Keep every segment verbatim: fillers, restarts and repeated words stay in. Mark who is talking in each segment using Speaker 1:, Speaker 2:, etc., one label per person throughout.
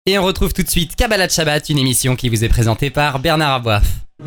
Speaker 1: Et on retrouve tout de suite Kabbalat Shabbat, une émission qui vous est présentée par Bernard Aboif.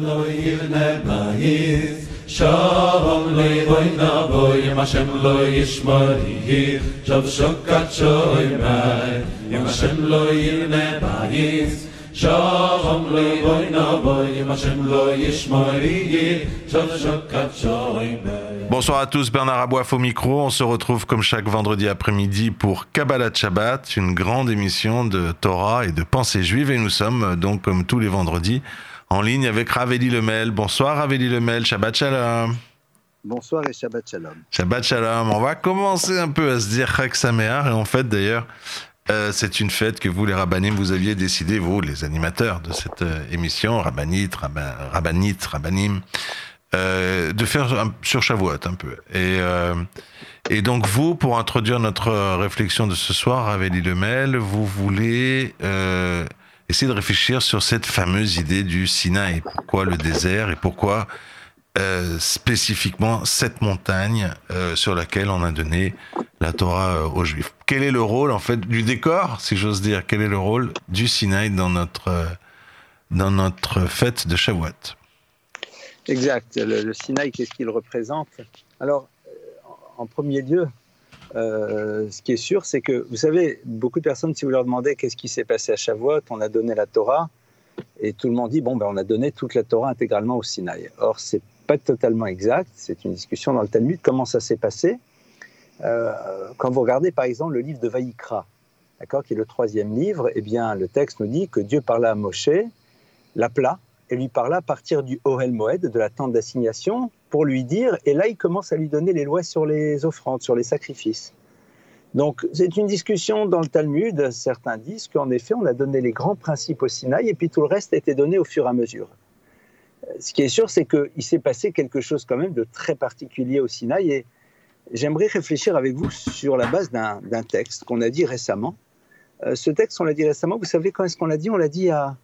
Speaker 2: Bonsoir à tous, Bernard Aboif au micro. On se retrouve comme chaque vendredi après-midi pour Kabbalat Shabbat, une grande émission de Torah et de pensée juive. Et nous sommes donc, comme tous les vendredis, en ligne avec Rav Eli Lemel. Bonsoir Rav Eli Lemel, Shabbat Shalom.
Speaker 3: Bonsoir et Shabbat Shalom.
Speaker 2: Shabbat Shalom. On va commencer un peu à se dire Chag Sameach. Et en fait, d'ailleurs, euh, c'est une fête que vous, les Rabbanim, vous aviez décidé, vous, les animateurs de cette euh, émission, Rabbanit, Rabba, Rabbanit, Rabbanim, euh, de faire un, sur Shavuot un peu. Et, euh, et donc, vous, pour introduire notre réflexion de ce soir, Rav Eli Lemel, vous voulez euh, essayer de réfléchir sur cette fameuse idée du Sinaï. Pourquoi le désert et pourquoi Euh, spécifiquement cette montagne euh, sur laquelle on a donné la Torah euh, aux Juifs. Quel est le rôle en fait du décor, si j'ose dire, quel est le rôle du Sinaï dans notre euh, dans notre fête de Shavuot?
Speaker 3: Exact. Le, le Sinaï, qu'est-ce qu'il représente? Alors, en premier lieu, euh, ce qui est sûr, c'est que vous savez, beaucoup de personnes, si vous leur demandez qu'est-ce qui s'est passé à Shavuot, on a donné la Torah, et tout le monde dit bon ben on a donné toute la Torah intégralement au Sinaï. Or c'est pas totalement exact, c'est une discussion dans le Talmud, comment ça s'est passé. Euh, quand vous regardez par exemple le livre de Vaïkra, d'accord, qui est le troisième livre, eh bien le texte nous dit que Dieu parla à Moshe, l'appela, et lui parla à partir du Ohel Moed, de la tente d'assignation, pour lui dire, et là il commence à lui donner les lois sur les offrandes, sur les sacrifices. Donc c'est une discussion dans le Talmud, certains disent qu'en effet on a donné les grands principes au Sinaï, et puis tout le reste a été donné au fur et à mesure. Ce qui est sûr, c'est qu'il s'est passé quelque chose quand même de très particulier au Sinaï, et j'aimerais réfléchir avec vous sur la base d'un, d'un texte qu'on a dit récemment. Euh, ce texte, on l'a dit récemment, vous savez quand est-ce qu'on l'a dit? On l'a dit à,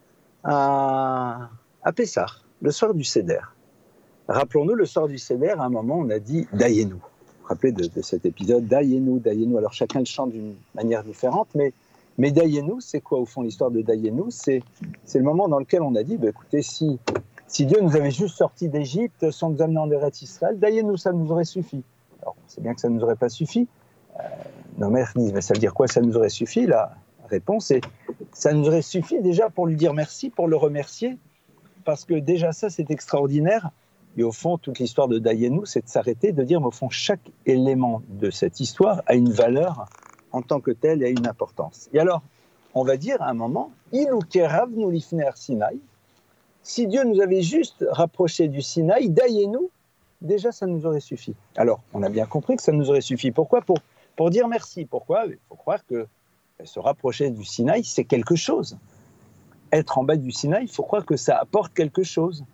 Speaker 3: à, à Pessah, le soir du Seder. Rappelons-nous, le soir du Seder, à un moment, on a dit « Dayenu ». Vous vous rappelez de, de cet épisode « Dayenu, Dayenu ». Alors chacun le chante d'une manière différente, mais Mais Dayenu, c'est quoi au fond l'histoire de Dayenu? c'est, c'est le moment dans lequel on a dit, bah, écoutez, si, si Dieu nous avait juste sortis d'Égypte sans nous amener en Eretz Israël, Dayenu, ça nous aurait suffi. Alors, on sait bien que ça ne nous aurait pas suffi. Euh, nos mères disent, mais ça veut dire quoi, ça nous aurait suffi? La réponse est, ça nous aurait suffi déjà pour lui dire merci, pour le remercier, parce que déjà ça, c'est extraordinaire. Et au fond, toute l'histoire de Dayenu, c'est de s'arrêter, de dire, mais au fond, chaque élément de cette histoire a une valeur en tant que tel, et a une importance. Et alors, on va dire à un moment, Ilu keravnu lifnei har Sinaï, si Dieu nous avait juste rapproché du Sinaï, Dayenu, déjà ça nous aurait suffi. Alors, on a bien compris que ça nous aurait suffi. Pourquoi? Pour, pour dire merci. Pourquoi? Il faut croire que se rapprocher du Sinaï, c'est quelque chose. Être en bas du Sinaï, il faut croire que ça apporte quelque chose.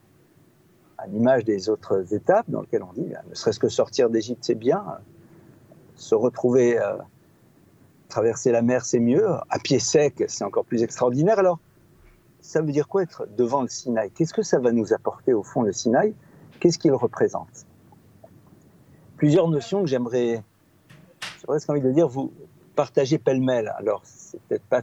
Speaker 3: À l'image des autres étapes dans lesquelles on dit, ne serait-ce que sortir d'Égypte, c'est bien. Se retrouver... Euh, traverser la mer, c'est mieux. À pied sec, c'est encore plus extraordinaire. Alors, ça veut dire quoi être devant le Sinaï? Qu'est-ce que ça va nous apporter au fond, le Sinaï? Qu'est-ce qu'il représente? Plusieurs notions que j'aimerais, j'aurais presque envie de dire, vous partager pêle-mêle. Alors, c'est peut-être pas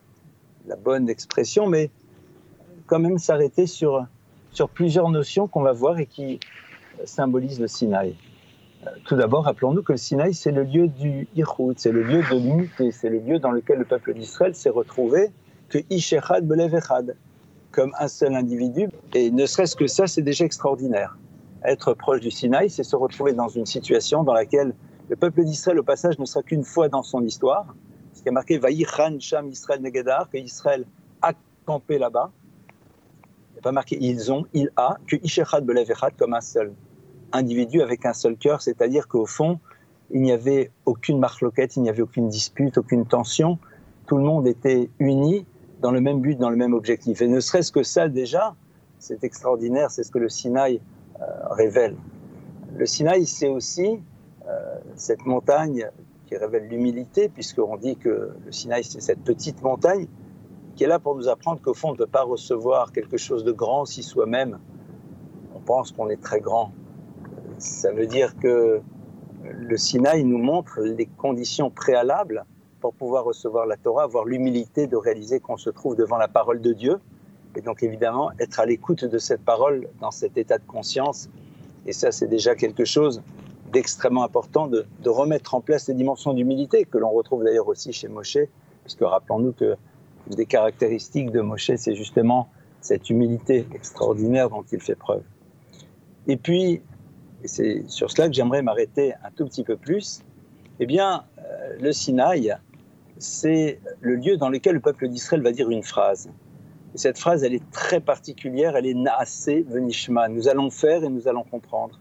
Speaker 3: la bonne expression, mais quand même s'arrêter sur, sur plusieurs notions qu'on va voir et qui symbolisent le Sinaï. Tout d'abord, rappelons-nous que le Sinaï, c'est le lieu du Ichud, c'est le lieu de l'unité, c'est le lieu dans lequel le peuple d'Israël s'est retrouvé, que Ish Echad Belev Echad, comme un seul individu. Et ne serait-ce que ça, c'est déjà extraordinaire. Être proche du Sinaï, c'est se retrouver dans une situation dans laquelle le peuple d'Israël, au passage, ne sera qu'une fois dans son histoire. Ce qui est marqué, Vayichan Sham Israël Negedar, que Israël a campé là-bas. Il n'est pas marqué ils ont, il a, que Ish Echad Belev Echad, comme un seul individu avec un seul cœur, c'est-à-dire qu'au fond, il n'y avait aucune marloquette, il n'y avait aucune dispute, aucune tension. Tout le monde était uni dans le même but, dans le même objectif. Et ne serait-ce que ça, déjà, c'est extraordinaire, c'est ce que le Sinaï euh, révèle. Le Sinaï, c'est aussi euh, cette montagne qui révèle l'humilité, puisqu'on dit que le Sinaï, c'est cette petite montagne qui est là pour nous apprendre qu'au fond, on ne peut pas recevoir quelque chose de grand si soi-même, on pense qu'on est très grand. Ça veut dire que le Sinaï nous montre les conditions préalables pour pouvoir recevoir la Torah, avoir l'humilité de réaliser qu'on se trouve devant la parole de Dieu, et donc évidemment être à l'écoute de cette parole dans cet état de conscience. Et ça, c'est déjà quelque chose d'extrêmement important, de, de remettre en place les dimensions d'humilité, que l'on retrouve d'ailleurs aussi chez Moshe, puisque rappelons-nous que une des caractéristiques de Moshe, c'est justement cette humilité extraordinaire dont il fait preuve. Et puis, et c'est sur cela que j'aimerais m'arrêter un tout petit peu plus, eh bien, euh, le Sinaï, c'est le lieu dans lequel le peuple d'Israël va dire une phrase. Et cette phrase, elle est très particulière, elle est « Naaseh venishma », nous allons faire et nous allons comprendre.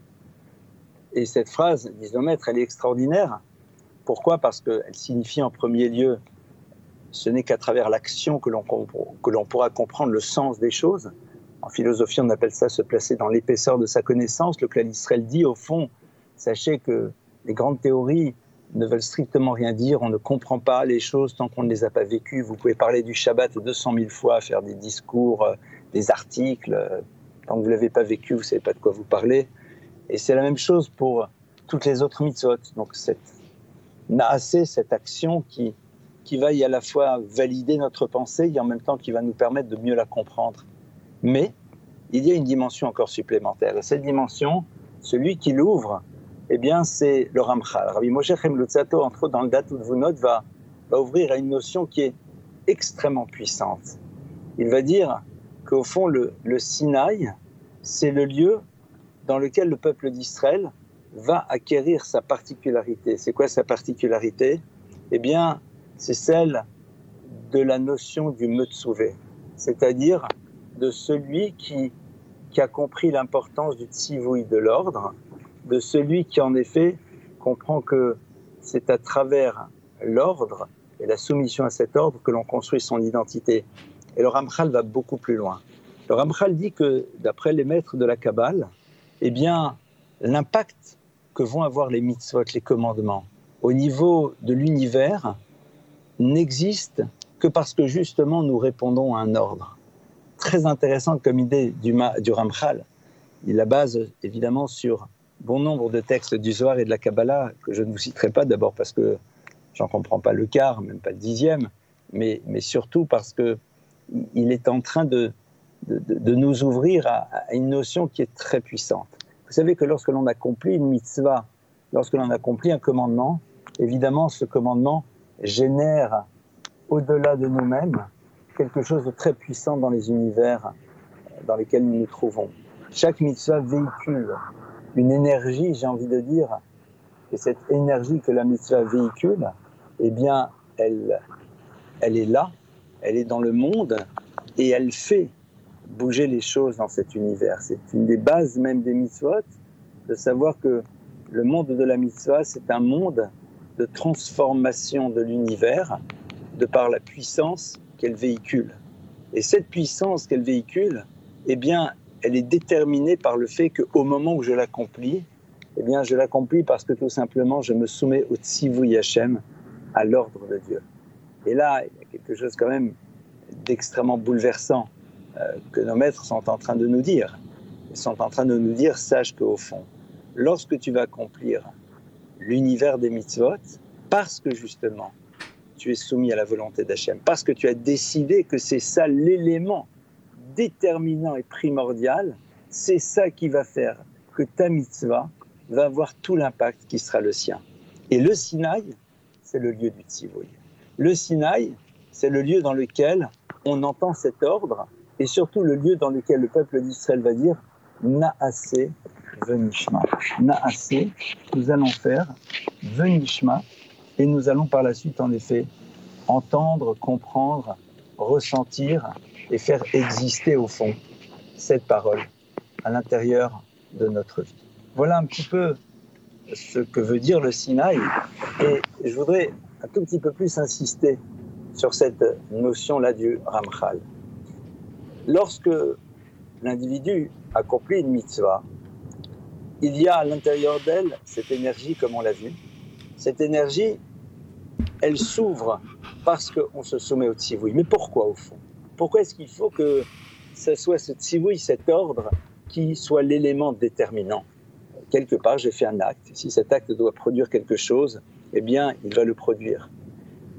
Speaker 3: Et cette phrase, disent nos maîtres, elle est extraordinaire. Pourquoi ? Parce qu'elle signifie en premier lieu, ce n'est qu'à travers l'action que l'on, que l'on pourra comprendre le sens des choses. En philosophie, on appelle ça se placer dans l'épaisseur de sa connaissance. Le Klal Israël dit, au fond, sachez que les grandes théories ne veulent strictement rien dire, on ne comprend pas les choses tant qu'on ne les a pas vécues. Vous pouvez parler du Shabbat deux cent mille fois, faire des discours, euh, des articles, euh, tant que vous ne l'avez pas vécu, vous ne savez pas de quoi vous parlez. Et c'est la même chose pour toutes les autres mitzvot. Donc cette naaseh, cette action qui, qui va y à la fois valider notre pensée et en même temps qui va nous permettre de mieux la comprendre. Mais il y a une dimension encore supplémentaire. Et cette dimension, celui qui l'ouvre, eh bien, c'est le Ramchal. Rabbi Moshe Chaim Luzzatto, entre autres dans le Datou Tvunot, va, va ouvrir à une notion qui est extrêmement puissante. Il va dire qu'au fond, le, le Sinaï, c'est le lieu dans lequel le peuple d'Israël va acquérir sa particularité. C'est quoi sa particularité ? Eh bien, c'est celle de la notion du Metzuvé, c'est-à-dire de celui qui, qui a compris l'importance du tzivouï, de l'ordre, de celui qui en effet comprend que c'est à travers l'ordre et la soumission à cet ordre que l'on construit son identité. Et le Ramchal va beaucoup plus loin. Le Ramchal dit que, d'après les maîtres de la Kabbale, eh bien, l'impact que vont avoir les mitzvot, les commandements, au niveau de l'univers, n'existe que parce que justement nous répondons à un ordre. Très intéressant comme idée du, du Ramchal. Il la base évidemment sur bon nombre de textes du Zohar et de la Kabbalah que je ne vous citerai pas, d'abord parce que j'en comprends pas le quart, même pas le dixième, mais, mais surtout parce que il est en train de, de, de nous ouvrir à, à une notion qui est très puissante. Vous savez que lorsque l'on accomplit une mitzvah, lorsque l'on accomplit un commandement, évidemment ce commandement génère au-delà de nous-mêmes quelque chose de très puissant dans les univers dans lesquels nous nous trouvons. Chaque mitzvah véhicule une énergie, j'ai envie de dire, et cette énergie que la mitzvah véhicule, eh bien, elle, elle est là, elle est dans le monde, et elle fait bouger les choses dans cet univers. C'est une des bases même des mitzvot, de savoir que le monde de la mitzvah, c'est un monde de transformation de l'univers, de par la puissance qu'elle véhicule. Et cette puissance qu'elle véhicule, eh bien, elle est déterminée par le fait qu'au moment où je l'accomplis, eh bien, je l'accomplis parce que tout simplement, je me soumets au tzivouï Hashem, à l'ordre de Dieu. Et là, il y a quelque chose quand même d'extrêmement bouleversant euh, que nos maîtres sont en train de nous dire. Ils sont en train de nous dire, sache qu'au fond, lorsque tu vas accomplir l'univers des mitzvot, parce que justement, tu es soumis à la volonté d'Hachem, parce que tu as décidé que c'est ça l'élément déterminant et primordial, c'est ça qui va faire que ta mitzvah va avoir tout l'impact qui sera le sien. Et le Sinaï, c'est le lieu du tzivouï. Le Sinaï, c'est le lieu dans lequel on entend cet ordre, et surtout le lieu dans lequel le peuple d'Israël va dire « Naaseh venishma ». Naaseh, nous allons faire venishma, et nous allons par la suite, en effet, entendre, comprendre, ressentir et faire exister, au fond, cette parole à l'intérieur de notre vie. Voilà un petit peu ce que veut dire le Sinaï. Et je voudrais un tout petit peu plus insister sur cette notion-là du Ramchal. Lorsque l'individu accomplit une mitzvah, il y a à l'intérieur d'elle cette énergie, comme on l'a vu. Cette énergie, elle s'ouvre parce qu'on se soumet au tzivouï. Mais pourquoi, au fond ? Pourquoi est-ce qu'il faut que ce soit ce tzivouï, cet ordre, qui soit l'élément déterminant ? Quelque part, j'ai fait un acte. Si cet acte doit produire quelque chose, eh bien, il va le produire.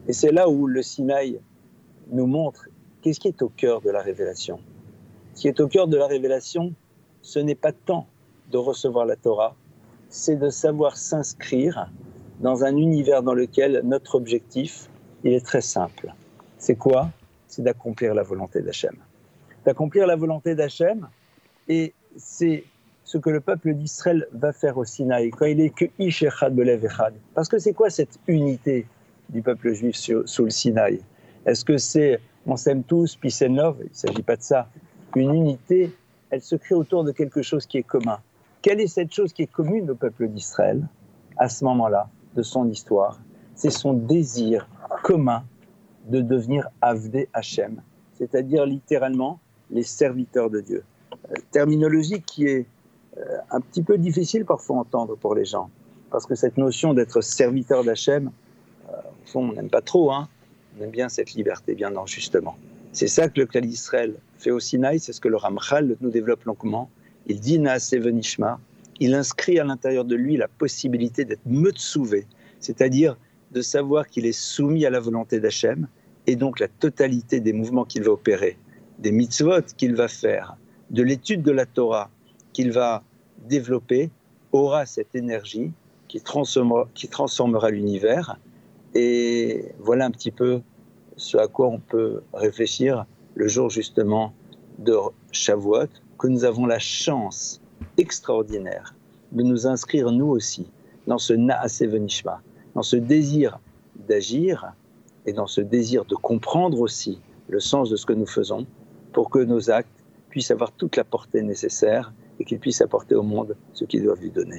Speaker 3: Et c'est là où le Sinaï nous montre qu'est-ce qui est au cœur de la révélation. Ce qui est au cœur de la révélation, ce n'est pas tant de recevoir la Torah, c'est de savoir s'inscrire dans un univers dans lequel notre objectif, il est très simple. C'est quoi ? C'est d'accomplir la volonté d'Hachem. D'accomplir la volonté d'Hachem, et c'est ce que le peuple d'Israël va faire au Sinaï, quand il est que Ish Echad Belev Echad. Parce que c'est quoi cette unité du peuple juif sur, sous le Sinaï ? Est-ce que c'est on s'aime tous, peace and love ? Il ne s'agit pas de ça. Une unité, elle se crée autour de quelque chose qui est commun. Quelle est cette chose qui est commune au peuple d'Israël à ce moment-là de son histoire ? C'est son désir commun de devenir Avdei Hachem, c'est-à-dire littéralement les serviteurs de Dieu. Euh, terminologie qui est euh, un petit peu difficile parfois à entendre pour les gens, parce que cette notion d'être serviteur d'Hachem, euh, au fond, on n'aime pas trop, hein. On aime bien cette liberté, bien non, justement. C'est ça que le Klal Yisraël fait au Sinaï, c'est ce que le Ramchal nous développe longuement. Il dit Naaseh Venishma, il inscrit à l'intérieur de lui la possibilité d'être metzouvé, c'est-à-dire de savoir qu'il est soumis à la volonté d'Hachem, et donc la totalité des mouvements qu'il va opérer, des mitzvot qu'il va faire, de l'étude de la Torah qu'il va développer, aura cette énergie qui transformera, qui transformera l'univers. Et voilà un petit peu ce à quoi on peut réfléchir le jour justement de Shavuot, que nous avons la chance extraordinaire de nous inscrire nous aussi dans ce Naaseh Venishma, dans ce désir d'agir et dans ce désir de comprendre aussi le sens de ce que nous faisons pour que nos actes puissent avoir toute la portée nécessaire et qu'ils puissent apporter au monde ce qu'ils doivent lui donner.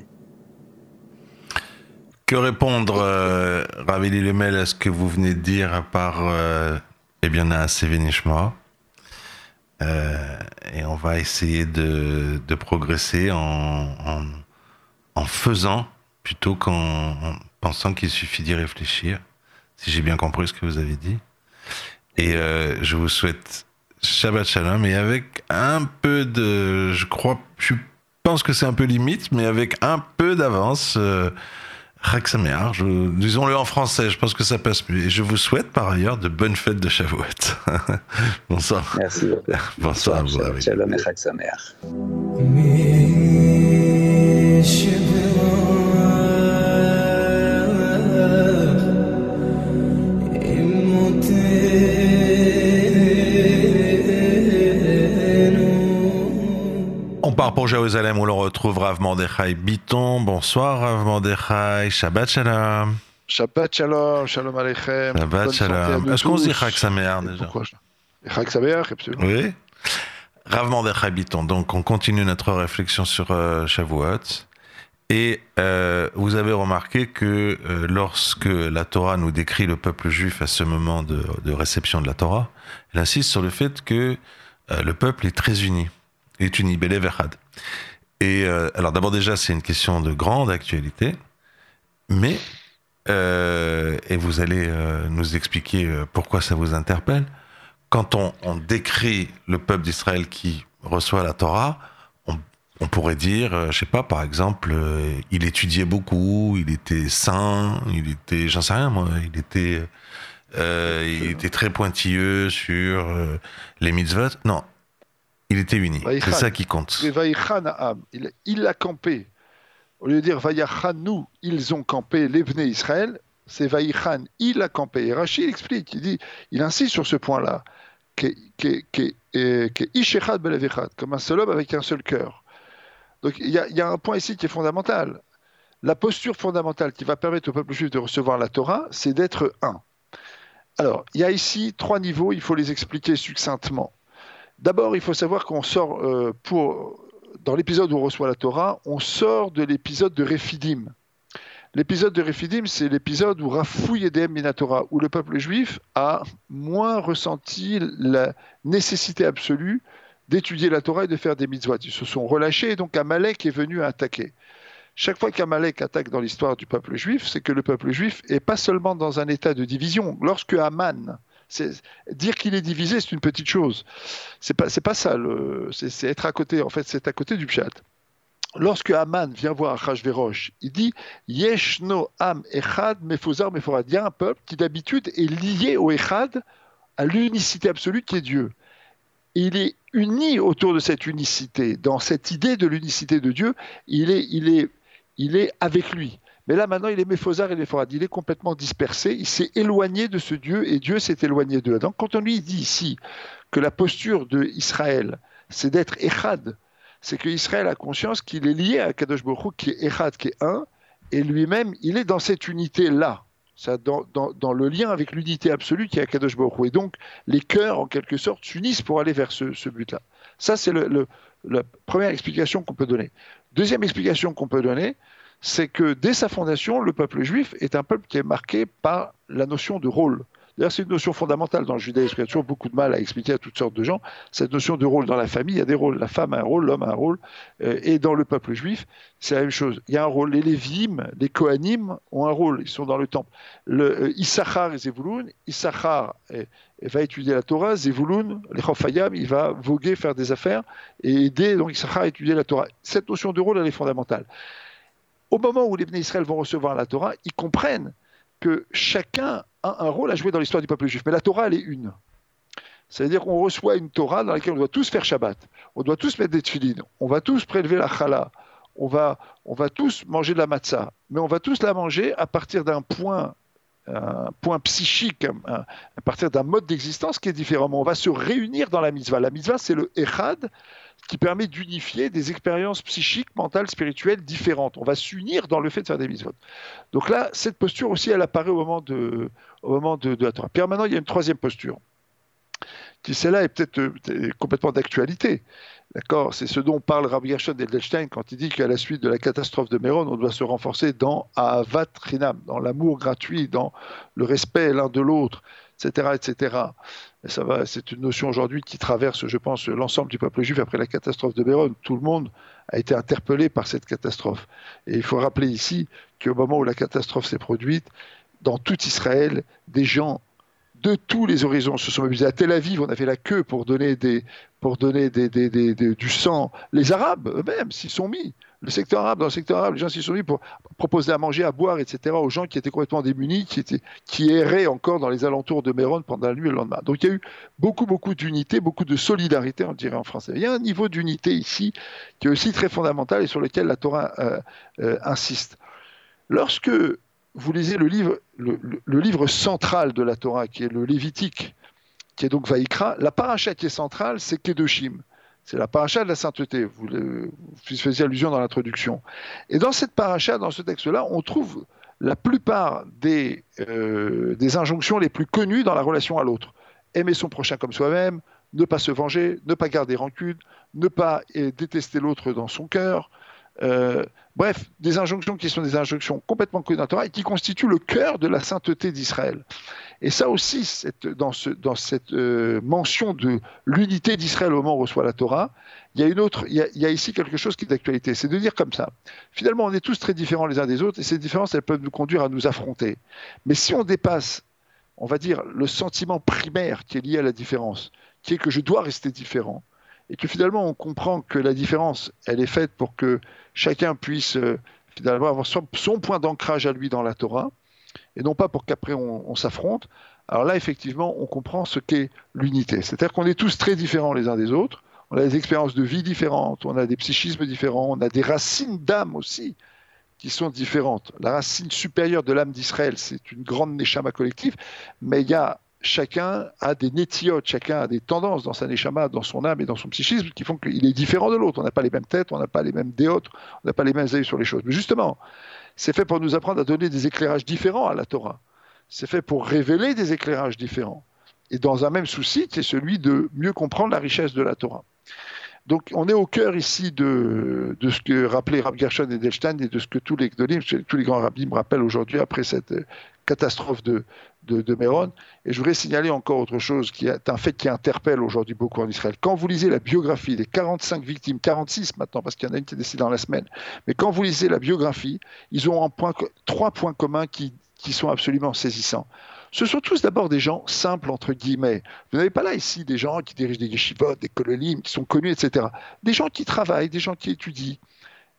Speaker 2: Que répondre, euh, Rav Eli Lemel, à ce que vous venez de dire, à part, euh, eh bien, Naaseh Venishma, euh, et on va essayer de, de progresser en, en, en faisant plutôt qu'en en pensant qu'il suffit d'y réfléchir, si j'ai bien compris ce que vous avez dit. Et euh, je vous souhaite Shabbat Shalom, et avec un peu de, je crois, je pense que c'est un peu limite, mais avec un peu d'avance, euh, Chag Sameach, je, disons-le en français, je pense que ça passe mieux. Et je vous souhaite par ailleurs de bonnes fêtes de Shavuot. Bonsoir.
Speaker 3: Merci beaucoup.
Speaker 2: Bonsoir. Bonsoir.
Speaker 3: Shabbat Shalom et Chag Sameach.
Speaker 2: On part pour Jérusalem où l'on retrouve Rav Mordechai Bitton. Bonsoir Rav Mordechai, Shabbat Shalom.
Speaker 4: Shabbat Shalom, Shalom Aleichem.
Speaker 2: Shabbat Shalom. Est-ce qu'on se dit Chag Sameach déjà ?
Speaker 4: Chag Sameach, absolument.
Speaker 2: Oui. Rav Mordechai Bitton, donc on continue notre réflexion sur euh, Shavuot. Et euh, vous avez remarqué que euh, lorsque la Torah nous décrit le peuple juif à ce moment de, de réception de la Torah, elle insiste sur le fait que euh, le peuple est très uni. est uni, Belev Echad. Et euh, alors d'abord déjà c'est une question de grande actualité, mais euh, et vous allez euh, nous expliquer euh, pourquoi ça vous interpelle. Quand on, on décrit le peuple d'Israël qui reçoit la Torah, on, on pourrait dire, euh, je sais pas, par exemple, euh, il étudiait beaucoup, il était saint, il était, j'en sais rien moi, il était, euh, il était très pointilleux sur euh, les mitzvot. Non. Il était uni, c'est ça qui compte.
Speaker 4: Il, il a campé. Au lieu de dire Vayachanu, ils ont campé, les Bnei Israël, c'est Vaïchan, il a campé. Et Rachid explique, il dit, il insiste sur ce point-là, que Ish Echad Belev Echad, comme un seul homme avec un seul cœur. Donc il y, a, il y a un point ici qui est fondamental. La posture fondamentale qui va permettre au peuple juif de recevoir la Torah, c'est d'être un. Alors, il y a ici trois niveaux, il faut les expliquer succinctement. D'abord, il faut savoir qu'on sort, euh, pour, dans l'épisode où on reçoit la Torah, on sort de l'épisode de Rephidim. L'épisode de Rephidim, c'est l'épisode où Rafouille Edem Minatora, où le peuple juif a moins ressenti la nécessité absolue d'étudier la Torah et de faire des mitzvot. Ils se sont relâchés et donc Amalek est venu attaquer. Chaque fois qu'Amalek attaque dans l'histoire du peuple juif, c'est que le peuple juif n'est pas seulement dans un état de division. Lorsque Haman... C'est, dire qu'il est divisé, c'est une petite chose. C'est pas, c'est pas ça. Le, c'est, c'est être à côté. En fait, c'est à côté du pshat. lorsque Haman vient voir Achashverosh, il dit Yeshno Am Echad Mefozar Meforad. Il y a un peuple qui d'habitude est lié au Echad, à l'unicité absolue qui est Dieu. Et il est uni autour de cette unicité, dans cette idée de l'unicité de Dieu, il est, il est, il est avec lui. Mais là maintenant il est Mephozar et Mephorad, il est complètement dispersé, il s'est éloigné de ce Dieu et Dieu s'est éloigné d'eux. Donc quand on lui dit ici que la posture d'Israël, c'est d'être Echad, c'est qu'Israël a conscience qu'il est lié à Kadosh Baruch Hu, qui est Echad, qui est un, et lui-même, il est dans cette unité-là, ça, dans, dans, dans le lien avec l'unité absolue qui est Kadosh Baruch Hu. Et donc, les cœurs, en quelque sorte, s'unissent pour aller vers ce, ce but-là. Ça, c'est le, le, la première explication qu'on peut donner. Deuxième explication qu'on peut donner, c'est que dès sa fondation, le peuple juif est un peuple qui est marqué par la notion de rôle. D'ailleurs, c'est une notion fondamentale dans le judaïsme. Il y a toujours beaucoup de mal à expliquer à toutes sortes de gens. Cette notion de rôle dans la famille, il y a des rôles. La femme a un rôle, l'homme a un rôle. Euh, et dans le peuple juif, c'est la même chose. Il y a un rôle. Les Lévim, les Kohanim ont un rôle. Ils sont dans le temple. Le, euh, Issachar et Zevulun, Issachar eh, va étudier la Torah. Zevulun, les Chofayam, il va voguer, faire des affaires et aider donc Issachar à étudier la Torah. Cette notion de rôle, elle est fondamentale. Au moment où les Bnei Israël vont recevoir la Torah, ils comprennent que chacun a un rôle à jouer dans l'histoire du peuple juif. Mais la Torah, elle est une. C'est-à-dire qu'on reçoit une Torah dans laquelle on doit tous faire Shabbat, on doit tous mettre des tefilines, on va tous prélever la challah, on va, on va tous manger de la matzah, mais on va tous la manger à partir d'un point, un point psychique, un, à partir d'un mode d'existence qui est différent. Mais on va se réunir dans la mitzvah. La mitzvah, c'est le echad, qui permet d'unifier des expériences psychiques, mentales, spirituelles différentes. On va s'unir dans le fait de faire des mitzvot. Donc là, cette posture aussi, elle apparaît au moment de, au moment de, de la Torah. Puis maintenant, il y a une troisième posture, qui celle-là est peut-être euh, complètement d'actualité. D'accord ? C'est ce dont parle Rabbi Gershon Edelstein quand il dit qu'à la suite de la catastrophe de Méron, on doit se renforcer dans Ahavat Chinam, dans l'amour gratuit, dans le respect l'un de l'autre, et cetera, et cetera. Et ça va, c'est une notion aujourd'hui qui traverse, je pense, l'ensemble du peuple juif après la catastrophe de Méron. Tout le monde a été interpellé par cette catastrophe. Et il faut rappeler ici qu'au moment où la catastrophe s'est produite, dans tout Israël, des gens de tous les horizons se sont mobilisés. À Tel Aviv, on avait la queue pour donner, des, pour donner des, des, des, des, du sang. Les Arabes eux-mêmes s'y sont mis. Le secteur arabe, dans le secteur arabe, les gens s'y sont mis pour proposer à manger, à boire, et cetera aux gens qui étaient complètement démunis, qui, étaient, qui erraient encore dans les alentours de Méron pendant la nuit et le lendemain. Donc il y a eu beaucoup, beaucoup d'unité, beaucoup de solidarité, on dirait en français. Il y a un niveau d'unité ici qui est aussi très fondamental et sur lequel la Torah euh, euh, insiste. Lorsque vous lisez le livre, le, le, le livre central de la Torah, qui est le Lévitique, qui est donc Vaïkra, la paracha qui est centrale, c'est Kedoshim. C'est la paracha de la sainteté, vous, le, vous faisiez allusion dans l'introduction. Et dans cette paracha, dans ce texte-là, on trouve la plupart des, euh, des injonctions les plus connues dans la relation à l'autre. Aimer son prochain comme soi-même, ne pas se venger, ne pas garder rancune, ne pas euh, détester l'autre dans son cœur. Euh, bref, des injonctions qui sont des injonctions complètement connues dans la Torah et qui constituent le cœur de la sainteté d'Israël. Et ça aussi, cette, dans, ce, dans cette euh, mention de l'unité d'Israël au moment où on reçoit la Torah, il y a une autre, il y a, il y a ici quelque chose qui est d'actualité. C'est de dire comme ça. Finalement, on est tous très différents les uns des autres et ces différences, elles peuvent nous conduire à nous affronter. Mais si on dépasse, on va dire, le sentiment primaire qui est lié à la différence, qui est que je dois rester différent, et que finalement on comprend que la différence, elle est faite pour que chacun puisse euh, finalement avoir son, son point d'ancrage à lui dans la Torah, et non pas pour qu'après on, on s'affronte. Alors là, effectivement, on comprend ce qu'est l'unité. C'est-à-dire qu'on est tous très différents les uns des autres, on a des expériences de vie différentes, on a des psychismes différents, on a des racines d'âme aussi qui sont différentes. La racine supérieure de l'âme d'Israël, c'est une grande neshama collective, mais il y a chacun a des nétiotes, chacun a des tendances dans sa neshama, dans son âme et dans son psychisme qui font qu'il est différent de l'autre. On n'a pas les mêmes têtes, on n'a pas les mêmes déotes, on n'a pas les mêmes yeux sur les choses. Mais justement, c'est fait pour nous apprendre à donner des éclairages différents à la Torah. C'est fait pour révéler des éclairages différents. Et dans un même souci, qui est celui de mieux comprendre la richesse de la Torah. Donc on est au cœur ici de, de ce que rappelaient Rabbi Gershon Edelstein et de ce que tous les Gdolim, tous les grands rabbis me rappellent aujourd'hui après cette catastrophe de, de, de Méron. Et je voudrais signaler encore autre chose qui est un fait qui interpelle aujourd'hui beaucoup en Israël. Quand vous lisez la biographie des quarante-cinq victimes, quarante-six maintenant parce qu'il y en a une qui est décédée dans la semaine, mais quand vous lisez la biographie, ils ont en point, trois points communs qui, qui sont absolument saisissants. Ce sont tous d'abord des gens simples, entre guillemets. Vous n'avez pas là ici des gens qui dirigent des yeshivot, des kololim, qui sont connus, et cetera. Des gens qui travaillent, des gens qui étudient,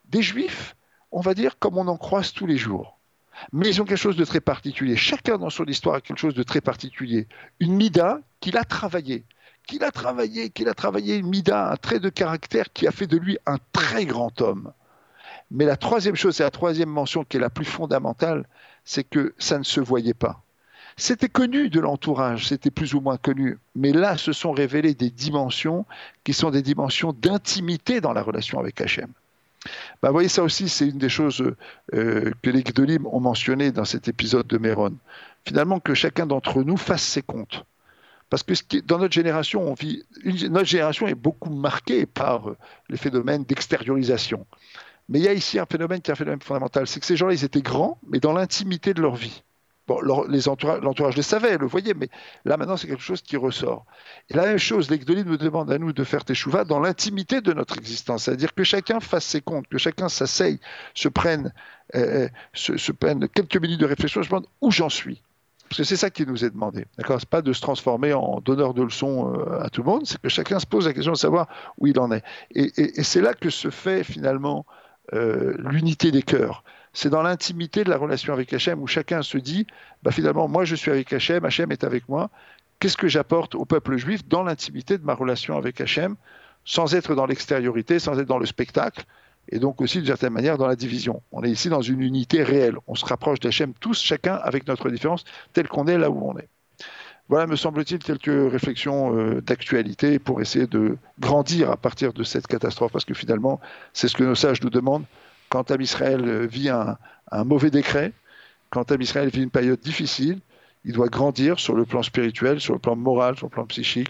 Speaker 4: des Juifs, on va dire, comme on en croise tous les jours. Mais ils ont quelque chose de très particulier. Chacun dans son histoire a quelque chose de très particulier. Une mida qu'il a travaillé, qu'il a travaillé, qu'il a travaillé, une mida, un trait de caractère qui a fait de lui un très grand homme. Mais la troisième chose, c'est la troisième mention qui est la plus fondamentale, c'est que ça ne se voyait pas. C'était connu de l'entourage, c'était plus ou moins connu, mais là se sont révélées des dimensions qui sont des dimensions d'intimité dans la relation avec Hachem. Ben, vous voyez, ça aussi, c'est une des choses euh, que les Gdolim ont mentionné dans cet épisode de Méron. Finalement, que chacun d'entre nous fasse ses comptes. Parce que dans notre génération, on vit, une, notre génération est beaucoup marquée par les phénomènes d'extériorisation. Mais il y a ici un phénomène qui est un phénomène fondamental, c'est que ces gens-là, ils étaient grands, mais dans l'intimité de leur vie. Bon, leur, les entourages, l'entourage le savait, le voyait, mais là maintenant c'est quelque chose qui ressort. Et la même chose, les Gdolim nous demandent à nous de faire teshuva dans l'intimité de notre existence, c'est-à-dire que chacun fasse ses comptes, que chacun s'asseye, se prenne, euh, se, se prenne quelques minutes de réflexion, je me demande où j'en suis. Parce que c'est ça qui nous est demandé. D'accord ? C'est pas de se transformer en donneur de leçons euh, à tout le monde, c'est que chacun se pose la question de savoir où il en est. Et, et, et c'est là que se fait finalement euh, l'unité des cœurs. C'est dans l'intimité de la relation avec Hachem où chacun se dit, bah finalement, moi je suis avec Hachem, Hachem est avec moi. Qu'est-ce que j'apporte au peuple juif dans l'intimité de ma relation avec Hachem, sans être dans l'extériorité, sans être dans le spectacle, et donc aussi d'une certaine manière dans la division. On est ici dans une unité réelle. On se rapproche d'Hachem tous, chacun avec notre différence, tel qu'on est là où on est. Voilà, me semble-t-il, quelques réflexions euh, d'actualité pour essayer de grandir à partir de cette catastrophe, parce que finalement, c'est ce que nos sages nous demandent. Quand Am Israël vit un, un mauvais décret, quand Am Israël vit une période difficile, il doit grandir sur le plan spirituel, sur le plan moral, sur le plan psychique.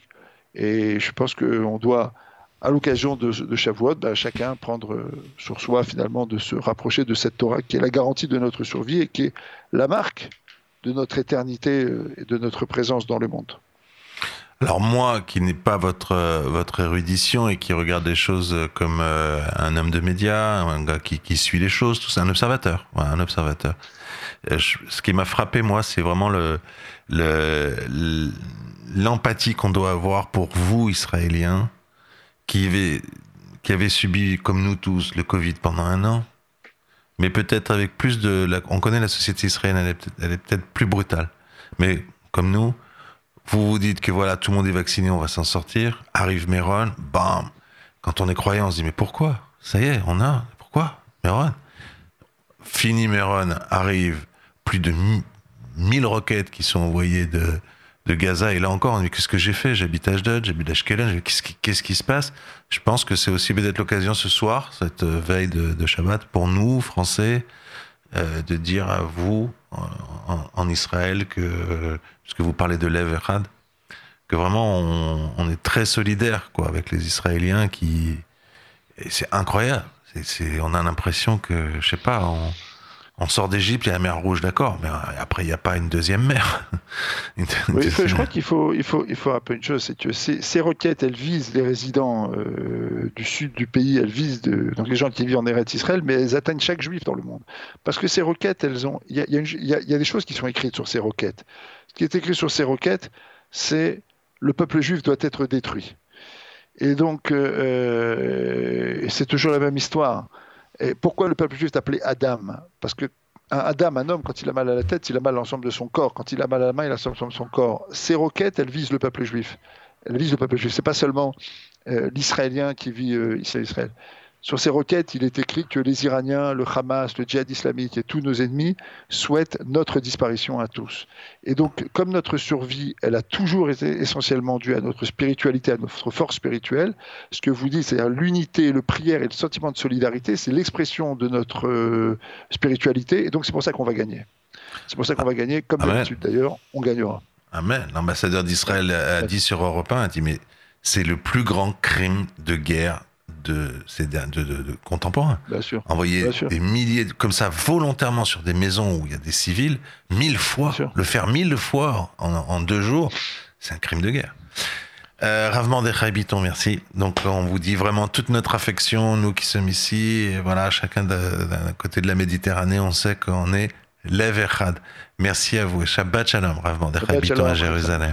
Speaker 4: Et je pense qu'on doit, à l'occasion de, de Shavuot, bah, chacun prendre sur soi finalement de se rapprocher de cette Torah qui est la garantie de notre survie et qui est la marque de notre éternité et de notre présence dans le monde.
Speaker 2: Alors moi, qui n'ai pas votre euh, votre érudition et qui regarde les choses comme euh, un homme de médias, un gars qui, qui suit les choses, tout ça, un observateur, ouais, un observateur. Euh, je, ce qui m'a frappé, moi, c'est vraiment le, le l'empathie qu'on doit avoir pour vous, Israéliens, qui avez qui avez subi, comme nous tous, le Covid pendant un an, mais peut-être avec plus de, la, on connaît la société israélienne, elle est peut-être, elle est peut-être plus brutale, mais comme nous. Vous vous dites que voilà, tout le monde est vacciné, on va s'en sortir. Arrive Méron, bam. Quand on est croyant, on se dit mais pourquoi ? Ça y est, on a. Pourquoi Méron ? Fini Méron, arrive plus de mille roquettes qui sont envoyées de, de Gaza. Et là encore, on dit qu'est-ce que j'ai fait ? J'habite à Ashdod, j'habite à Ashkelon. Qu'est-ce qui, qu'est-ce qui se passe ? Je pense que c'est aussi peut-être l'occasion ce soir, cette veille de, de Shabbat, pour nous, Français, euh, de dire à vous, en, en Israël, que, puisque vous parlez de Lev Echad, que vraiment on, on est très solidaires quoi, avec les Israéliens qui... Et c'est incroyable. C'est, c'est, on a l'impression que, je sais pas, on, on sort d'Égypte, il y a la mer Rouge, d'accord, mais après il n'y a pas une deuxième mer. une
Speaker 4: oui,
Speaker 2: deuxième...
Speaker 4: Je crois qu'il faut, il faut, il faut un peu une chose, c'est que ces, ces roquettes, elles visent les résidents euh, du sud du pays, elles visent de, donc les gens qui vivent en Eretz Israël, mais elles atteignent chaque juif dans le monde. Parce que ces roquettes, elles ont, il y a, il y a, une, il y a, il y a des choses qui sont écrites sur ces roquettes. Ce qui est écrit sur ces roquettes, c'est le peuple juif doit être détruit. Et donc, euh, c'est toujours la même histoire. Et pourquoi le peuple juif est appelé Adam ? Parce que un Adam, un homme, quand il a mal à la tête, il a mal à l'ensemble de son corps. Quand il a mal à la main, il a l'ensemble de son corps. Ces roquettes, elles visent le peuple juif. Elles visent le peuple juif. C'est pas seulement euh, l'Israélien qui vit euh, ici à Israël. Sur ces roquettes, il est écrit que les Iraniens, le Hamas, le djihad islamique et tous nos ennemis souhaitent notre disparition à tous. Et donc, comme notre survie, elle a toujours été essentiellement due à notre spiritualité, à notre force spirituelle, ce que vous dites, c'est-à-dire l'unité, le prière et le sentiment de solidarité, c'est l'expression de notre euh, spiritualité. Et donc, c'est pour ça qu'on va gagner. C'est pour ça qu'on va gagner, comme
Speaker 2: Amen.
Speaker 4: D'habitude d'ailleurs, on gagnera.
Speaker 2: Amen. L'ambassadeur d'Israël a dit sur Europe un, a dit, mais c'est le plus grand crime de guerre de, de, de, de, de contemporains.
Speaker 4: Bien sûr.
Speaker 2: Envoyer
Speaker 4: Bien sûr.
Speaker 2: des milliers, de, comme ça, volontairement sur des maisons où il y a des civils, mille fois, le faire mille fois en, en deux jours, c'est un crime de guerre. Euh, Rav Mordechai Bitton, merci. Donc on vous dit vraiment toute notre affection, nous qui sommes ici, et voilà, chacun d'un côté de la Méditerranée, on sait qu'on est Lev Echad. Merci à vous. Shabbat Shalom, Rav Mordechai Bitton à Jérusalem.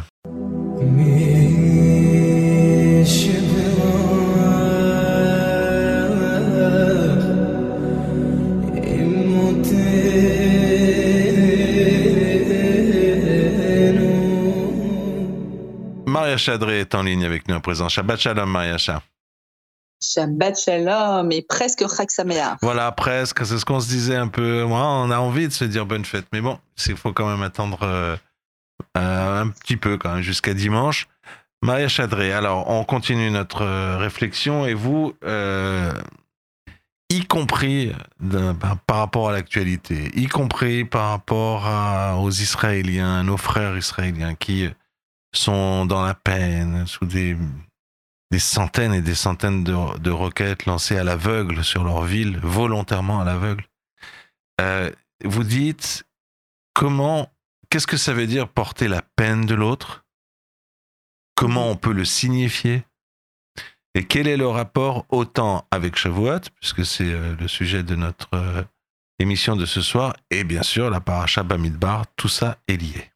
Speaker 2: Maria Chadré est en ligne avec nous à présent. Shabbat Shalom, Maria Cha.
Speaker 5: Shabbat Shalom, et presque Chag Sameach.
Speaker 2: Voilà, presque, c'est ce qu'on se disait un peu. Moi, on a envie de se dire bonne fête, mais bon, il faut quand même attendre euh, euh, un petit peu quand même, jusqu'à dimanche. Maria Chadré, alors on continue notre euh, réflexion, et vous, euh, y compris de, bah, par rapport à l'actualité, y compris par rapport à, aux Israéliens, nos frères israéliens qui sont dans la peine, sous des... des centaines et des centaines de, de roquettes lancées à l'aveugle sur leur ville, volontairement à l'aveugle. Euh, vous dites, comment, qu'est-ce que ça veut dire porter la peine de l'autre? Comment on peut le signifier? Et quel est le rapport autant avec Shavuot, puisque c'est euh, le sujet de notre euh, émission de ce soir, et bien sûr la paracha Bamidbar, tout ça est lié.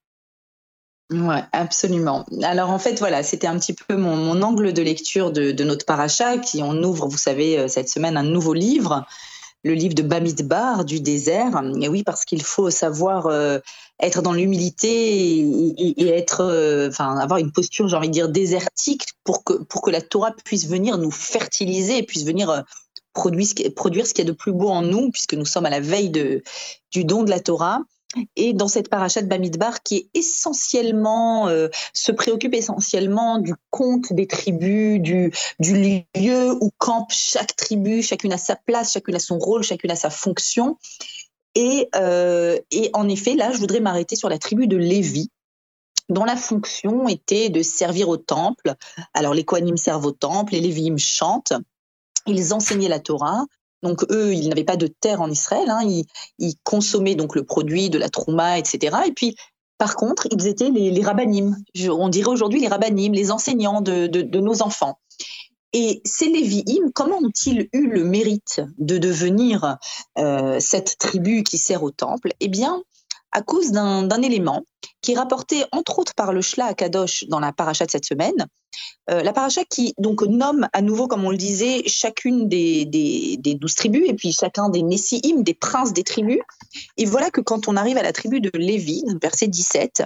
Speaker 5: Ouais, absolument. Alors en fait, voilà, c'était un petit peu mon, mon angle de lecture de, de notre paracha, qui on ouvre, vous savez, cette semaine un nouveau livre, le livre de Bamidbar, du désert. Et oui, parce qu'il faut savoir euh, être dans l'humilité et, et, et être, euh, enfin, avoir une posture, j'ai envie de dire, désertique pour que pour que la Torah puisse venir nous fertiliser, puisse venir euh, produire, produire ce qu'il y a de plus beau en nous, puisque nous sommes à la veille de du don de la Torah. Et dans cette paracha de Bamidbar qui est essentiellement, euh, se préoccupe essentiellement du compte des tribus, du, du lieu où campe chaque tribu, chacune a sa place, chacune a son rôle, chacune a sa fonction. Et, euh, et en effet, là, je voudrais m'arrêter sur la tribu de Lévi, dont la fonction était de servir au temple. Alors les Kohanim servent au temple, les Lévi'im chantent, ils enseignaient la Torah. Donc eux, ils n'avaient pas de terre en Israël, hein. ils, ils consommaient donc le produit de la trouma, et cetera. Et puis, par contre, ils étaient les, les rabbanim. Je, on dirait aujourd'hui les rabbanim, les enseignants de, de, de nos enfants. Et ces Lévi'im, comment ont-ils eu le mérite de devenir euh, cette tribu qui sert au temple? Eh bien, à cause d'un, d'un élément qui est rapporté entre autres par le Shla Akadosh dans la paracha de cette semaine. Euh, la paracha qui donc nomme à nouveau, comme on le disait, chacune des, des, des douze tribus et puis chacun des Nessi'im, des princes des tribus. Et voilà que quand on arrive à la tribu de Lévi, verset dix-sept,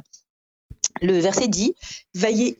Speaker 5: le verset dit «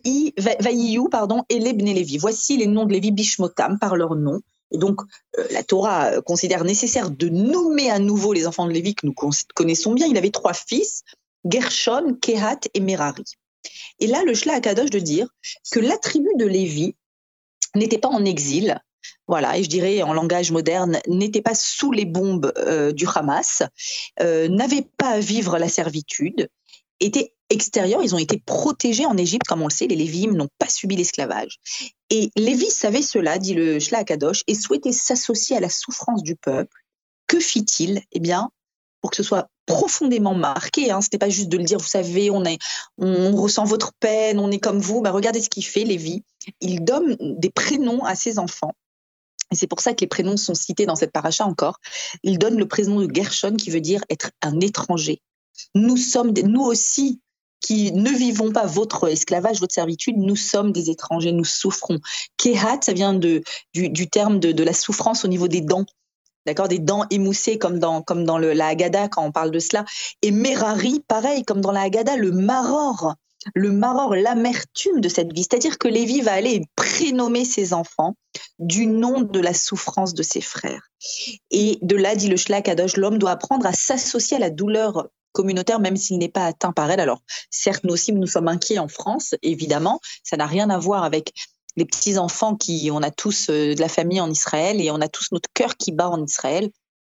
Speaker 5: Vayiyu, pardon, Ele bnei Lévi ». Voici les noms de Lévi bishmotam par leur nom. Et donc, euh, la Torah considère nécessaire de nommer à nouveau les enfants de Lévi que nous connaissons bien. Il avait trois fils, Gershon, Kehat et Merari. Et là, le Shla Akadosh de dire que la tribu de Lévi n'était pas en exil, voilà, et je dirais en langage moderne, n'était pas sous les bombes euh, du Hamas, euh, n'avait pas à vivre la servitude, était extérieurs, ils ont été protégés en Égypte, comme on le sait, les Lévi'im n'ont pas subi l'esclavage. Et Lévi savait cela, dit le Shla Akadosh, et souhaitait s'associer à la souffrance du peuple. Que fit-il? Eh bien, pour que ce soit profondément marqué, hein, ce n'est pas juste de le dire, vous savez, on, est, on, on ressent votre peine, on est comme vous, bah, regardez ce qu'il fait, Lévi. Il donne des prénoms à ses enfants. Et c'est pour ça que les prénoms sont cités dans cette paracha encore. Il donne le prénom de Gershon, qui veut dire être un étranger. Nous sommes, des, nous aussi, qui ne vivons pas votre esclavage, votre servitude, nous sommes des étrangers, nous souffrons. Kehat, ça vient de, du, du terme de, de la souffrance au niveau des dents, d'accord, des dents émoussées comme dans, comme dans le, la Haggadah quand on parle de cela. Et Merari, pareil, comme dans la Haggadah, le maror, le maror, l'amertume de cette vie. C'est-à-dire que Lévi va aller prénommer ses enfants du nom de la souffrance de ses frères. Et de là, dit le Shla Akadosh, l'homme doit apprendre à s'associer à la douleur communautaire, même s'il n'est pas atteint par elle. Alors, certes, nous aussi, nous sommes inquiets en France, évidemment. Ça n'a rien à voir avec les petits-enfants qui, on a tous de la famille en Israël et on a tous notre cœur qui bat en Israël.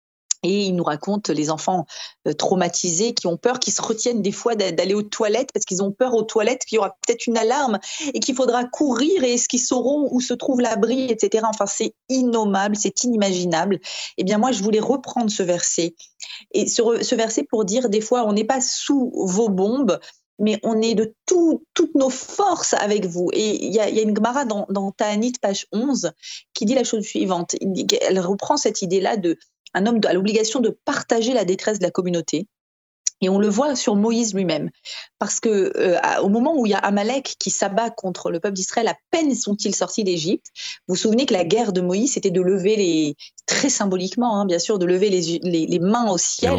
Speaker 5: Et ils nous racontent les enfants traumatisés qui ont peur, qui se retiennent des fois d'aller aux toilettes parce qu'ils ont peur aux toilettes, qu'il y aura peut-être une alarme et qu'il faudra courir et est-ce qu'ils sauront où se trouve l'abri, et cetera. Enfin, c'est innommable, c'est inimaginable. Eh bien, moi, je voulais reprendre ce verset. Et ce, ce verset pour dire, des fois, on n'est pas sous vos bombes, mais on est de tout, toutes nos forces avec vous. Et il y a, y a une Gemara dans, dans Ta'anit, page onze, qui dit la chose suivante. Elle reprend cette idée-là de un homme a l'obligation de partager la détresse de la communauté. Et on le voit sur Moïse lui-même. Parce que euh, au moment où il y a Amalek qui s'abat contre le peuple d'Israël, à peine sont-ils sortis d'Égypte, vous vous souvenez que la guerre de Moïse, c'était de lever les, très symboliquement, hein, bien sûr, de lever les, les, les mains au ciel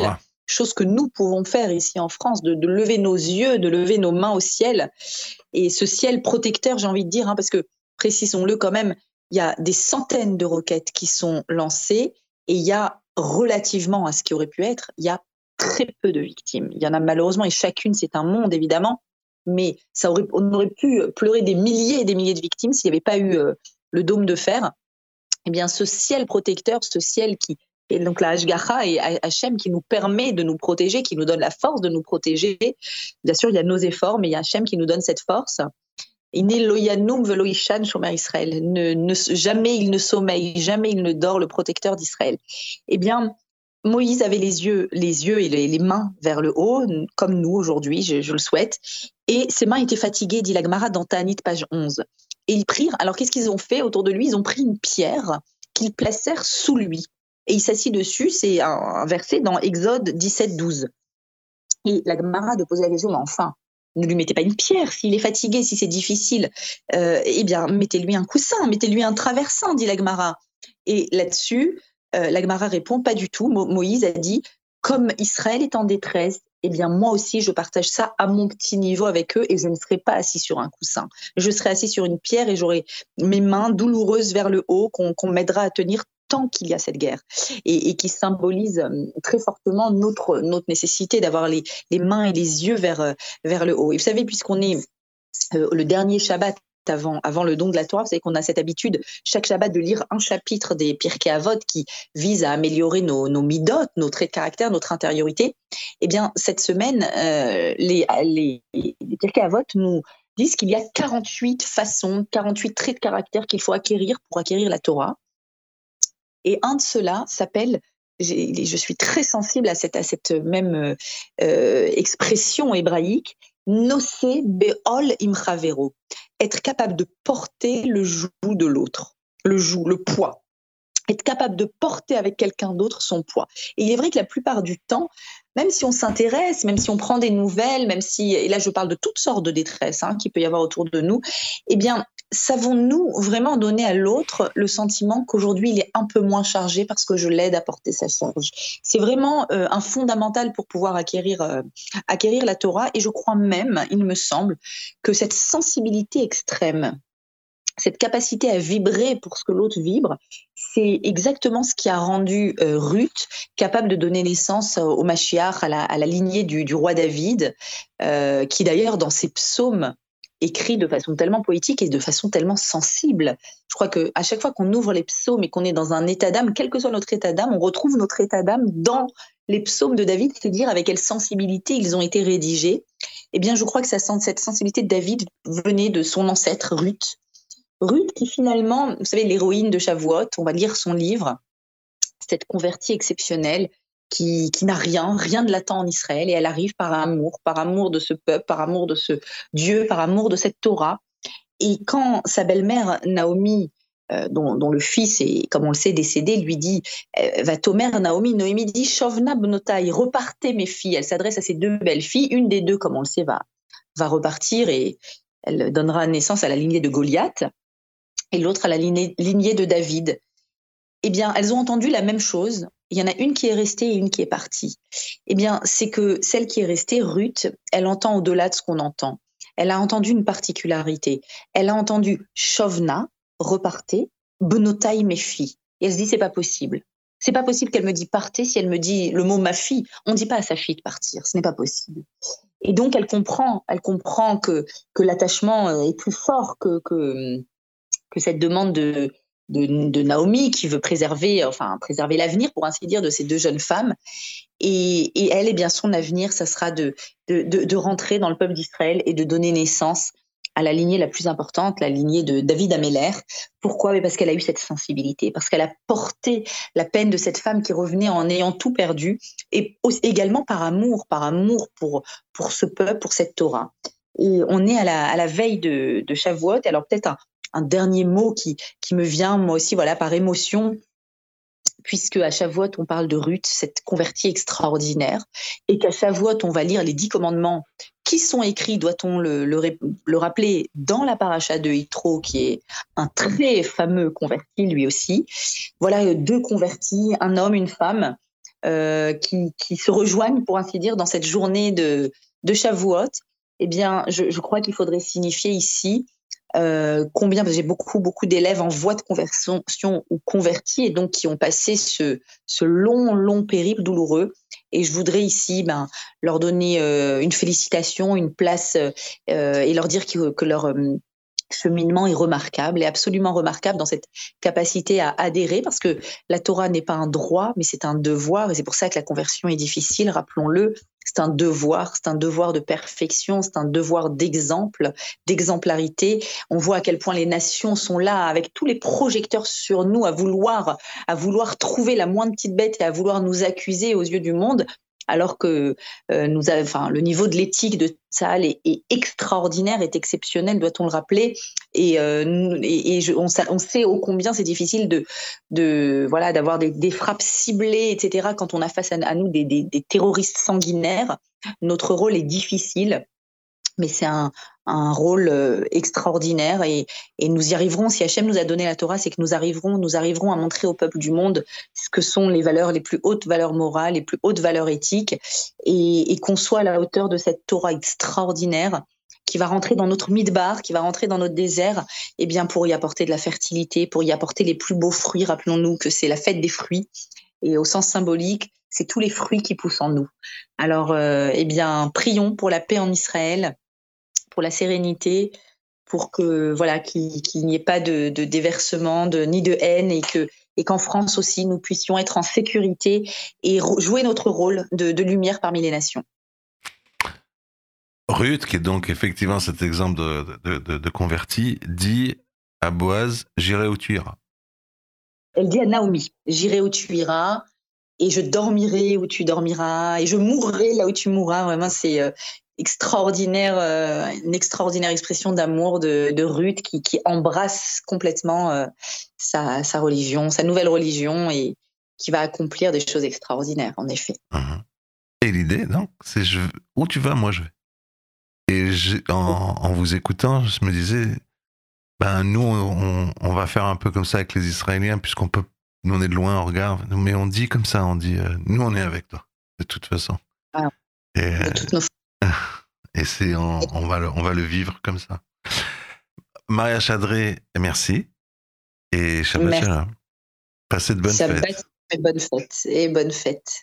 Speaker 5: chose que nous pouvons faire ici en France, de, de lever nos yeux, de lever nos mains au ciel. Et ce ciel protecteur, j'ai envie de dire, hein, parce que, précisons-le quand même, il y a des centaines de roquettes qui sont lancées et il y a, relativement à ce qui aurait pu être, il y a très peu de victimes. Il y en a malheureusement, et chacune, c'est un monde, évidemment, mais ça aurait, on aurait pu pleurer des milliers et des milliers de victimes s'il n'y avait pas eu euh, le dôme de fer. Eh bien, ce ciel protecteur, ce ciel qui est donc la Hashgacha et Hachem qui nous permet de nous protéger, qui nous donne la force de nous protéger. Bien sûr, il y a nos efforts, mais il y a Hachem qui nous donne cette force. Iné lo yanum velo ishan shomer Israël. Ne, ne, jamais il ne sommeille, jamais il ne dort, le protecteur d'Israël. Eh bien, Moïse avait les yeux, les yeux et les, les mains vers le haut, comme nous aujourd'hui, je, je le souhaite. Et ses mains étaient fatiguées, dit la Gemara dans Ta'anit, page onze. Et ils prirent, alors qu'est-ce qu'ils ont fait autour de lui? Ils ont pris une pierre qu'ils placèrent sous lui. Et il s'assit dessus, c'est un, un verset dans Exode dix-sept douze. Et la Gemara de poser la question, mais enfin, ne lui mettez pas une pierre, s'il est fatigué, si c'est difficile, euh, eh bien, mettez-lui un coussin, mettez-lui un traversin, dit la Gemara. Et là-dessus, euh, la Gemara répond, pas du tout. Mo- Moïse a dit, comme Israël est en détresse, eh bien, moi aussi, je partage ça à mon petit niveau avec eux et je ne serai pas assis sur un coussin. Je serai assis sur une pierre et j'aurai mes mains douloureuses vers le haut qu'on, qu'on m'aidera à tenir tant qu'il y a cette guerre et, et qui symbolise très fortement notre, notre nécessité d'avoir les, les mains et les yeux vers, vers le haut. Et vous savez, puisqu'on est euh, le dernier Shabbat avant, avant le don de la Torah, vous savez qu'on a cette habitude chaque Shabbat de lire un chapitre des Pirkei Avot qui vise à améliorer nos, nos midot, nos traits de caractère, notre intériorité. Eh bien, cette semaine, euh, les, les, les Pirkei Avot nous disent qu'il y a quarante-huit façons, quarante-huit traits de caractère qu'il faut acquérir pour acquérir la Torah. Et un de ceux-là s'appelle, je suis très sensible à cette, à cette même euh, expression hébraïque, nosé be'ol imchavero, être capable de porter le joug de l'autre, le joug, le poids, être capable de porter avec quelqu'un d'autre son poids. Et il est vrai que la plupart du temps, même si on s'intéresse, même si on prend des nouvelles, même si, et là je parle de toutes sortes de détresse hein, qu'il peut y avoir autour de nous, eh bien, savons-nous vraiment donner à l'autre le sentiment qu'aujourd'hui il est un peu moins chargé parce que je l'aide à porter sa charge? C'est vraiment euh, un fondamental pour pouvoir acquérir, euh, acquérir la Torah. Et je crois même, il me semble, que cette sensibilité extrême, cette capacité à vibrer pour ce que l'autre vibre, c'est exactement ce qui a rendu euh, Ruth capable de donner naissance au Mashiach, à la, à la lignée du, du roi David, euh, qui d'ailleurs dans ses psaumes écrit de façon tellement poétique et de façon tellement sensible. Je crois qu'à chaque fois qu'on ouvre les psaumes et qu'on est dans un état d'âme, quel que soit notre état d'âme, on retrouve notre état d'âme dans les psaumes de David, c'est-à-dire avec quelle sensibilité ils ont été rédigés. Eh bien, je crois que ça, cette sensibilité de David venait de son ancêtre, Ruth. Ruth qui finalement, vous savez, l'héroïne de Shavuot, on va lire son livre, cette convertie exceptionnelle, qui, qui n'a rien, rien de latent en Israël, et elle arrive par amour, par amour de ce peuple, par amour de ce Dieu, par amour de cette Torah. Et quand sa belle-mère, Naomi, euh, dont, dont le fils est, comme on le sait, décédé, lui dit, euh, va Tomer, Naomi, Naomi dit, Shovna bnotai, repartez mes filles. Elle s'adresse à ses deux belles filles, une des deux, comme on le sait, va, va repartir et elle donnera naissance à la lignée de Goliath, et l'autre à la lignée, lignée de David. Eh bien, elles ont entendu la même chose. Il y en a une qui est restée et une qui est partie. Eh bien, c'est que celle qui est restée, Ruth, elle entend au-delà de ce qu'on entend. Elle a entendu une particularité. Elle a entendu Shovna, repartez, Benotai, mes filles. Et elle se dit, c'est pas possible. C'est pas possible qu'elle me dise partez si elle me dit le mot ma fille. On ne dit pas à sa fille de partir. Ce n'est pas possible. Et donc, elle comprend, elle comprend que, que l'attachement est plus fort que, que, que cette demande de, De, de Naomi qui veut préserver, enfin préserver l'avenir pour ainsi dire de ces deux jeunes femmes, et, et elle, eh bien son avenir, ça sera de, de, de, de rentrer dans le peuple d'Israël et de donner naissance à la lignée la plus importante, la lignée de David Améler. Pourquoi? Mais parce qu'elle a eu cette sensibilité, parce qu'elle a porté la peine de cette femme qui revenait en ayant tout perdu, et également par amour, par amour pour, pour ce peuple, pour cette Torah. Et on est à la, à la veille de, de Shavuot, alors peut-être un Un dernier mot qui, qui me vient, moi aussi, voilà, par émotion, puisque à Shavuot, on parle de Ruth, cette convertie extraordinaire, et qu'à Shavuot, on va lire les dix commandements qui sont écrits, doit-on le, le, le rappeler, dans la paracha de Yitro, qui est un très fameux converti, lui aussi. Voilà deux convertis, un homme, une femme, euh, qui, qui se rejoignent, pour ainsi dire, dans cette journée de, de Shavuot, eh bien, je, je crois qu'il faudrait signifier ici euh, combien, parce que j'ai beaucoup, beaucoup d'élèves en voie de conversion ou convertis, et donc qui ont passé ce, ce long, long périple douloureux. Et je voudrais ici ben, leur donner euh, une félicitation, une place, euh, et leur dire que, que leur euh, cheminement est remarquable, est absolument remarquable dans cette capacité à adhérer, parce que la Torah n'est pas un droit, mais c'est un devoir, et c'est pour ça que la conversion est difficile, rappelons-le. C'est un devoir, c'est un devoir de perfection, c'est un devoir d'exemple, d'exemplarité. On voit à quel point les nations sont là avec tous les projecteurs sur nous à vouloir, à vouloir trouver la moindre petite bête et à vouloir nous accuser aux yeux du monde, alors que euh, nous a, enfin, le niveau de l'éthique de Tsahal est, est extraordinaire, est exceptionnel, doit-on le rappeler. Et, euh, et, et je, on, on sait ô combien c'est difficile de, de voilà, d'avoir des, des frappes ciblées, et cetera. Quand on a face à, à nous des, des, des terroristes sanguinaires, notre rôle est difficile. Mais c'est un, un rôle euh, extraordinaire et, et nous y arriverons. Si Hachem nous a donné la Torah, c'est que nous arriverons, nous arriverons à montrer au peuple du monde ce que sont les valeurs, les plus hautes valeurs morales, les plus hautes valeurs éthiques, et, et qu'on soit à la hauteur de cette Torah extraordinaire qui va rentrer dans notre midbar, qui va rentrer dans notre désert, eh bien pour y apporter de la fertilité, pour y apporter les plus beaux fruits. Rappelons-nous que c'est la fête des fruits, et au sens symbolique, c'est tous les fruits qui poussent en nous. Alors, euh, eh bien, prions pour la paix en Israël, pour la sérénité, pour que voilà qu'il, qu'il n'y ait pas de, de déversement, de, ni de haine, et que et qu'en France aussi nous puissions être en sécurité et re- jouer notre rôle de, de lumière parmi les nations.
Speaker 2: Ruth, qui est donc effectivement cet exemple de, de, de, de converti, dit à Boaz, j'irai où tu iras.
Speaker 5: Elle dit à Naomi, j'irai où tu iras, et je dormirai où tu dormiras, et je mourrai là où tu mourras. Vraiment, c'est euh, extraordinaire, euh, une extraordinaire expression d'amour de, de Ruth qui, qui embrasse complètement euh, sa, sa religion, sa nouvelle religion, et qui va accomplir des choses extraordinaires, en effet.
Speaker 2: Mmh. Et l'idée, donc, c'est je, où tu vas, moi je vais. Et je, en, en vous écoutant, je me disais, ben nous, on, on va faire un peu comme ça avec les Israéliens, puisqu'on peut, nous on est de loin, on regarde, mais on dit comme ça, on dit, euh, nous on est avec toi, de toute façon.
Speaker 5: Ah,
Speaker 2: et,
Speaker 5: de toutes nos...
Speaker 2: et c'est, on, on, va le, on va le vivre comme ça. Maria Chadré, merci. Et Shabbat
Speaker 5: Merci.
Speaker 2: Shalom. Passez de bonnes
Speaker 5: Shabbat
Speaker 2: fêtes.
Speaker 5: et bonne fête. Et bonne fête.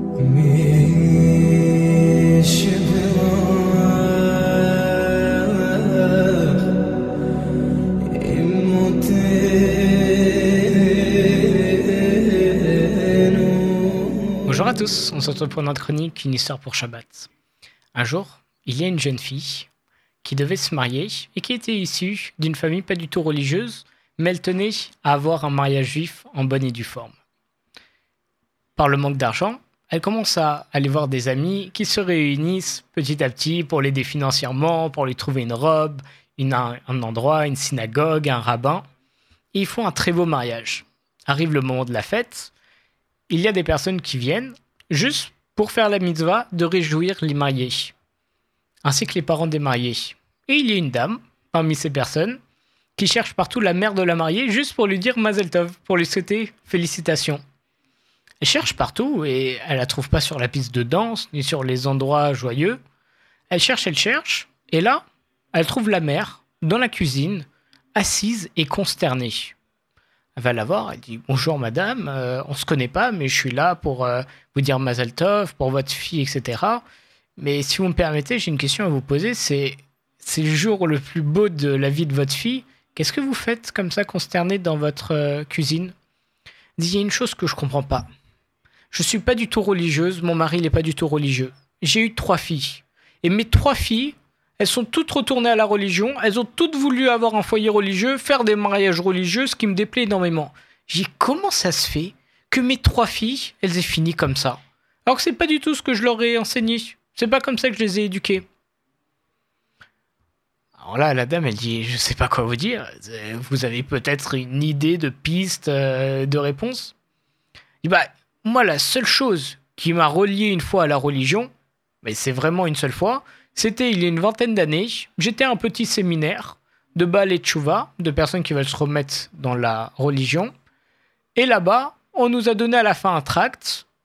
Speaker 6: Bonjour à tous, on se retrouve pour notre chronique Une histoire pour Shabbat. Un jour, il y a une jeune fille qui devait se marier et qui était issue d'une famille pas du tout religieuse, mais elle tenait à avoir un mariage juif en bonne et due forme. Par le manque d'argent, elle commence à aller voir des amis qui se réunissent petit à petit pour l'aider financièrement, pour lui trouver une robe, une, un, un endroit, une synagogue, un rabbin. Et ils font un très beau mariage. Arrive le moment de la fête, il y a des personnes qui viennent juste pour faire la mitzvah de réjouir les mariés, ainsi que les parents des mariés. Et il y a une dame, parmi ces personnes, qui cherche partout la mère de la mariée juste pour lui dire Mazel Tov, pour lui souhaiter félicitations. Elle cherche partout et elle la trouve pas sur la piste de danse, ni sur les endroits joyeux. Elle cherche, elle cherche, et là, elle trouve la mère, dans la cuisine, assise et consternée. Elle va la voir, elle dit « Bonjour madame, euh, on se connaît pas, mais je suis là pour euh, vous dire Mazel Tov, pour votre fille, et cetera. Mais si vous me permettez, j'ai une question à vous poser, c'est, c'est le jour le plus beau de la vie de votre fille. Qu'est-ce que vous faites comme ça, consterné dans votre euh, cuisine ?» Elle dit « Il y a une chose que je comprends pas. Je suis pas du tout religieuse, mon mari n'est pas du tout religieux. J'ai eu trois filles. Et mes trois filles, elles sont toutes retournées à la religion, elles ont toutes voulu avoir un foyer religieux, faire des mariages religieux, ce qui me déplaît énormément. J'ai dit, comment ça se fait que mes trois filles, elles aient fini comme ça? Alors que c'est pas du tout ce que je leur ai enseigné. C'est pas comme ça que je les ai éduquées. Alors là, la dame, elle dit, je sais pas quoi vous dire. Vous avez peut-être une idée de piste, euh, de réponse? Je dis, bah, moi, la seule chose qui m'a relié une fois à la religion, mais c'est vraiment une seule fois, c'était il y a une vingtaine d'années, j'étais à un petit séminaire de Baal et Tchouva, de personnes qui veulent se remettre dans la religion. Et là-bas, on nous a donné à la fin un tract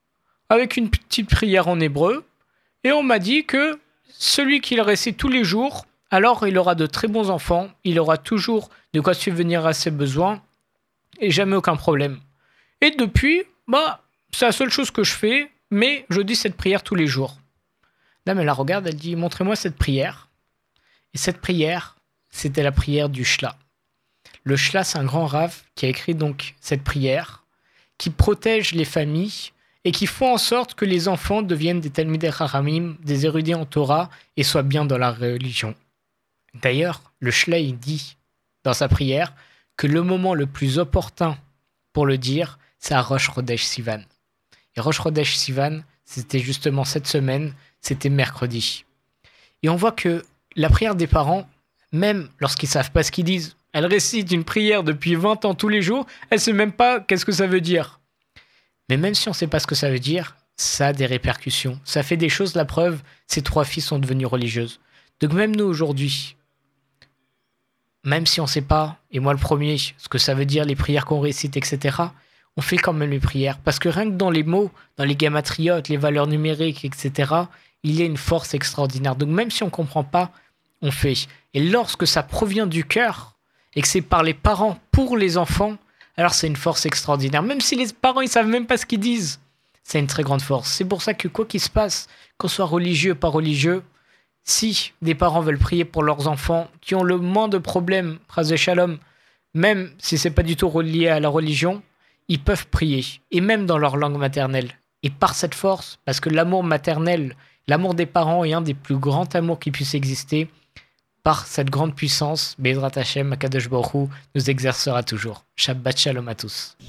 Speaker 6: avec une petite prière en hébreu. Et on m'a dit que celui qui le récite tous les jours, alors il aura de très bons enfants, il aura toujours de quoi subvenir à ses besoins et jamais aucun problème. Et depuis, bah, c'est la seule chose que je fais, mais je dis cette prière tous les jours. Dame, elle la regarde, elle dit, montrez-moi cette prière. Et cette prière, c'était la prière du Shla. Le Shla, c'est un grand rave qui a écrit donc cette prière, qui protège les familles et qui font en sorte que les enfants deviennent des Talmidei Chachamim, des érudits en Torah, et soient bien dans la religion. D'ailleurs, le Shla, il dit dans sa prière que le moment le plus opportun pour le dire, c'est à Rosh Chodesh Sivan. Et Rosh Chodesh Sivan, c'était justement cette semaine, c'était mercredi. Et on voit que la prière des parents, même lorsqu'ils ne savent pas ce qu'ils disent, elles récitent une prière depuis vingt ans tous les jours, elles ne savent même pas qu'est-ce que ça veut dire. Mais même si on ne sait pas ce que ça veut dire, ça a des répercussions. Ça fait des choses, la preuve, ces trois filles sont devenues religieuses. Donc même nous aujourd'hui, même si on ne sait pas, et moi le premier, ce que ça veut dire, les prières qu'on récite, et cetera, on fait quand même les prières. Parce que rien que dans les mots, dans les gematriotes, les valeurs numériques, et cetera, il y a une force extraordinaire. Donc même si on ne comprend pas, on fait. Et lorsque ça provient du cœur, et que c'est par les parents pour les enfants, alors c'est une force extraordinaire. Même si les parents, ils ne savent même pas ce qu'ils disent, c'est une très grande force. C'est pour ça que quoi qu'il se passe, qu'on soit religieux ou pas religieux, si des parents veulent prier pour leurs enfants qui ont le moins de problèmes, phrase de shalom, même si c'est pas du tout relié à la religion, ils peuvent prier, et même dans leur langue maternelle. Et par cette force, parce que l'amour maternel, l'amour des parents est un des plus grands amours qui puisse exister, par cette grande puissance, Be'ezrat Hashem, Akadosh Baruch Hu nous exercera toujours. Shabbat Shalom à tous.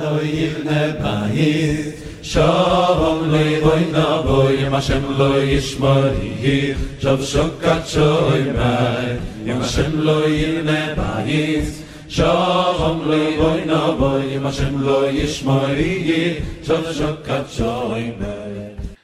Speaker 7: Shalom lo boy na boy, Hashem lo yishmari, Shav shakat shoymer.